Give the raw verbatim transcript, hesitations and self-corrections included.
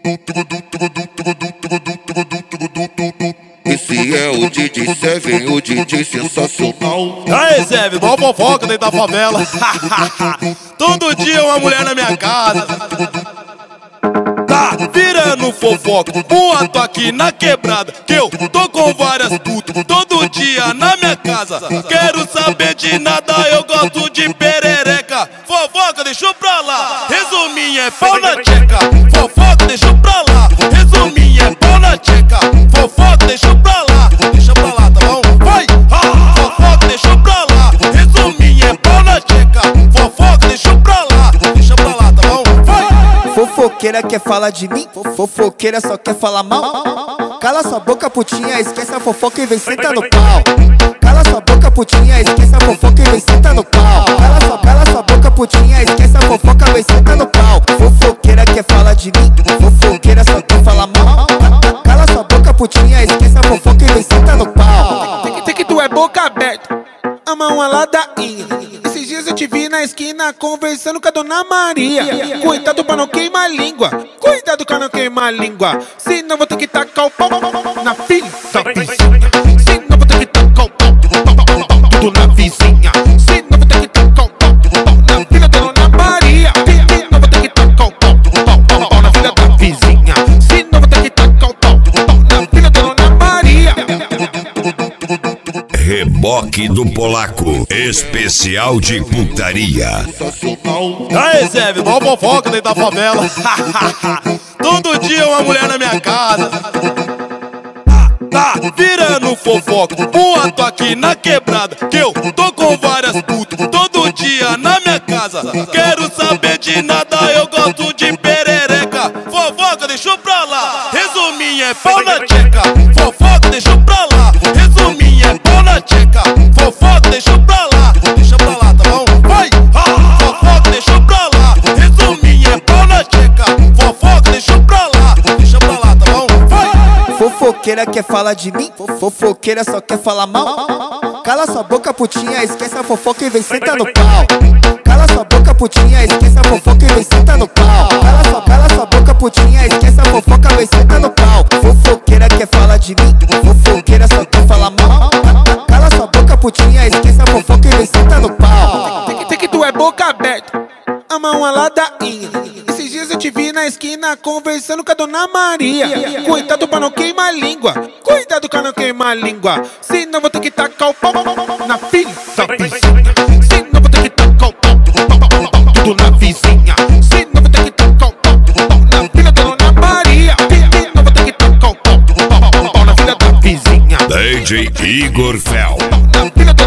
Esse é o D J Seven, o D J sensacional. Aí, Seven, mó fofoca dentro da favela. Todo dia uma mulher na minha casa. Tá virando fofoca, boato aqui na quebrada, que eu tô com várias putas todo dia na minha casa. Quero saber de nada, eu gosto de perereca. Fofoca, deixa pra lá, resuminho é pau na tcheca. Fofoca, deixa pra lá, resuminho é pau na tcheca. Fofoca, deixa pra lá, deixa pra lá, tá bom? Vai! Ah! Fofoca, deixa pra lá, resuminho é pau na tcheca. Fofoca, deixa pra lá, deixa pra lá, tá bom? Vai! Fofoqueira quer falar de mim, fofoqueira só quer falar mal. Cala sua boca, putinha, esquece a fofoca e vem sentar no pau. Cala sua boca, putinha, esquece a fofoca e vem sentar no pau. Cala sua, cala sua boca, putinha, esquece a fofoca, vem sentar no pau. Fofoqueira quer falar de mim, fofoqueira só quer falar mal. Cala sua boca, putinha, esquece a fofoca e vem sentar no pau. Tem que, tem que tu é boca aberta, ama uma ladainha. Esses dias eu te vi na esquina conversando com a Dona Maria. Cuidado pra não queimar a língua, cuidado pra não queimar a língua. Senão vou ter que tacar o pau na filha da vizinha. Senão vou ter que tacar o pau tudo na vizinha. Senão vou ter que tacar o pau na filha da Dona Maria. Senão vou ter que tacar o pau na filha da vizinha. Senão vou ter que tacar o pau na filha da Dona Maria. Reboque do Polaco, especial de putaria. Aí, Seven, mó fofoca dentro da favela. Todo dia uma mulher na minha casa. Tá virando fofoca, boato aqui na quebrada, que eu tô com várias putas todo dia na minha casa. Quero saber de nada, eu gosto de perereca. Fofoca, deixa pra lá, resuminho é pau na tcheca. Fofoca, deixa pra lá, resuminho é pau na tcheca. Fofoca, deixa pra lá, deixa pra lá, tá bom? Vai! Ah! Fofoca, deixa pra lá, resuminho é pau na tcheca. Fofoca, deixa pra lá, deixa pra lá, tá bom? Vai! Fofoqueira quer falar de mim, fofoqueira só quer falar mal. Cala sua boca, putinha, esquece a fofoca e vem sentar no pau. Cala sua boca, putinha, esquece a fofoca e vem sentar no pau. Cala sua, cala sua boca, putinha, esquece a fofoca e vem sentar no pau. Fofoqueira quer falar de mim, fofoqueira só quer falar mal. Cala sua boca, putinha, esquece a fofoca e vem sentar no pau. Tem que, tem que tu é boca aberta, ama uma ladainha. Esses dias eu te vi na esquina conversando com a Dona Maria. Cuidado pra não queimar a língua, cuidado pra não queimar a língua. Senão vou ter que tacar o pau na filha da vizinha. Senão vou ter que tacar o pau tudo na vizinha. Senão vou ter que tacar o pau na filha da Dona Maria. Senão vou ter que tacar o pau na filha da vizinha. D J Igor Fel. Na filha da